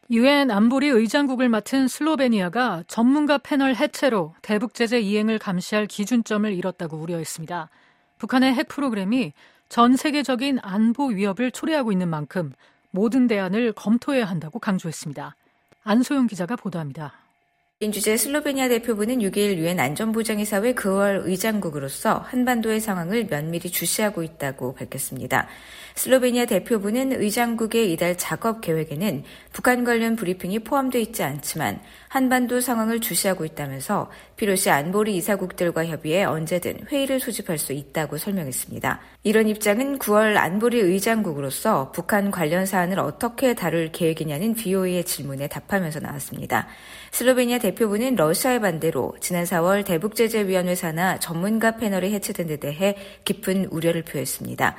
유엔 안보리 의장국을 맡은 슬로베니아가 전문가 패널 해체로 대북 제재 이행을 감시할 기준점을 잃었다고 우려했습니다. 북한의 핵 프로그램이 전 세계적인 안보 위협을 초래하고 있는 만큼 모든 대안을 검토해야 한다고 강조했습니다. 안소영 기자가 보도합니다. 주재 슬로베니아 대표부는 6일 유엔 안전보장이사회 9월 의장국으로서 한반도의 상황을 면밀히 주시하고 있다고 밝혔습니다. 슬로베니아 대표부는 의장국의 이달 작업 계획에는 북한 관련 브리핑이 포함되어 있지 않지만 한반도 상황을 주시하고 있다면서 필요시 안보리 이사국들과 협의해 언제든 회의를 소집할 수 있다고 설명했습니다. 이런 입장은 9월 안보리 의장국으로서 북한 관련 사안을 어떻게 다룰 계획이냐는 VOA의 질문에 답하면서 나왔습니다. 슬로베니아 대표부는 러시아의 반대로 지난 4월 대북제재위원회 산하 전문가 패널이 해체된 데 대해 깊은 우려를 표했습니다.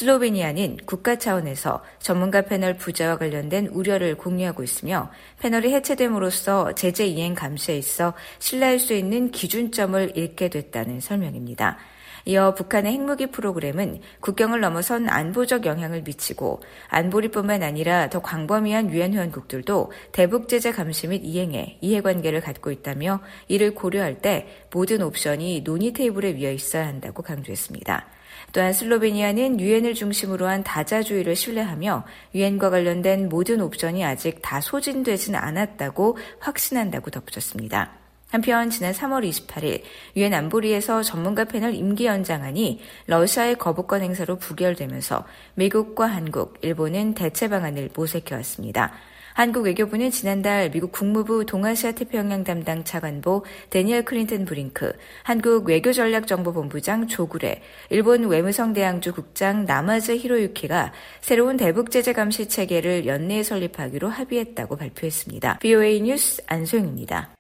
슬로베니아는 국가 차원에서 전문가 패널 부재와 관련된 우려를 공유하고 있으며 패널이 해체됨으로써 제재 이행 감시에 있어 신뢰할 수 있는 기준점을 잃게 됐다는 설명입니다. 이어 북한의 핵무기 프로그램은 국경을 넘어선 안보적 영향을 미치고 안보리뿐만 아니라 더 광범위한 유엔 회원국들도 대북 제재 감시 및 이행에 이해관계를 갖고 있다며 이를 고려할 때 모든 옵션이 논의 테이블에 위에 있어야 한다고 강조했습니다. 또한 슬로베니아는 유엔을 중심으로 한 다자주의를 신뢰하며 유엔과 관련된 모든 옵션이 아직 다 소진되진 않았다고 확신한다고 덧붙였습니다. 한편 지난 3월 28일 유엔 안보리에서 전문가 패널 임기 연장안이 러시아의 거부권 행사로 부결되면서 미국과 한국, 일본은 대체 방안을 모색해왔습니다. 한국 외교부는 지난달 미국 국무부 동아시아 태평양 담당 차관보 데니얼 클린턴 브링크, 한국 외교전략정보본부장 조구레, 일본 외무성대항주 국장 나마즈 히로유키가 새로운 대북 제재 감시 체계를 연내에 설립하기로 합의했다고 발표했습니다. VOA 뉴스 안소영입니다.